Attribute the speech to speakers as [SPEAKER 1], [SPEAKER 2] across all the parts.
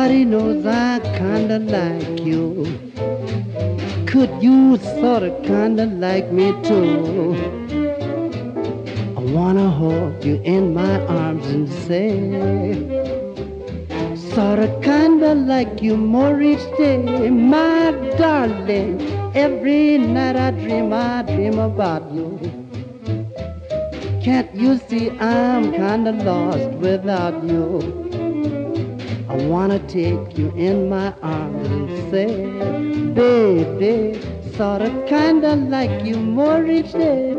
[SPEAKER 1] Everybody knows I kinda like you. Could you sorta kinda like me too? I wanna hold you in my arms and say, sorta kinda like you more each day, my darling. Every night I dream about you. Can't you see I'm kinda lost without you? I wanna take you in my arms and say, baby, sorta kinda like you more each day.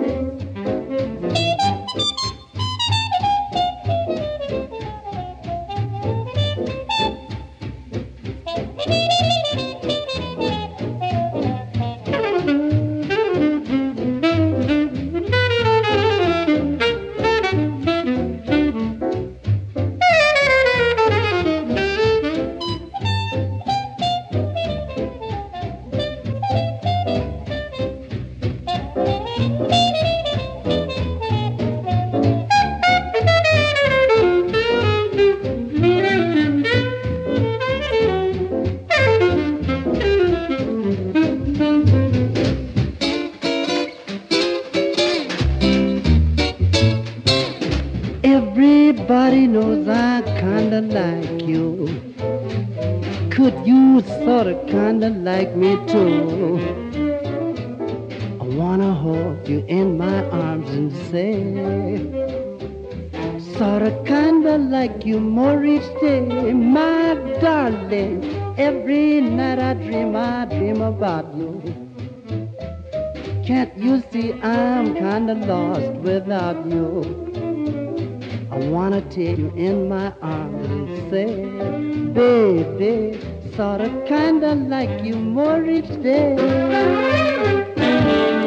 [SPEAKER 1] Everybody knows I kinda like you. Could you sorta kinda like me too? I wanna hold you in my arms and say, sorta kinda like you more each day, my darling. Every night I dream about you. Can't you see I'm kinda lost without you? I wanna take you in my arms and say, baby, sorta kinda like you more each day.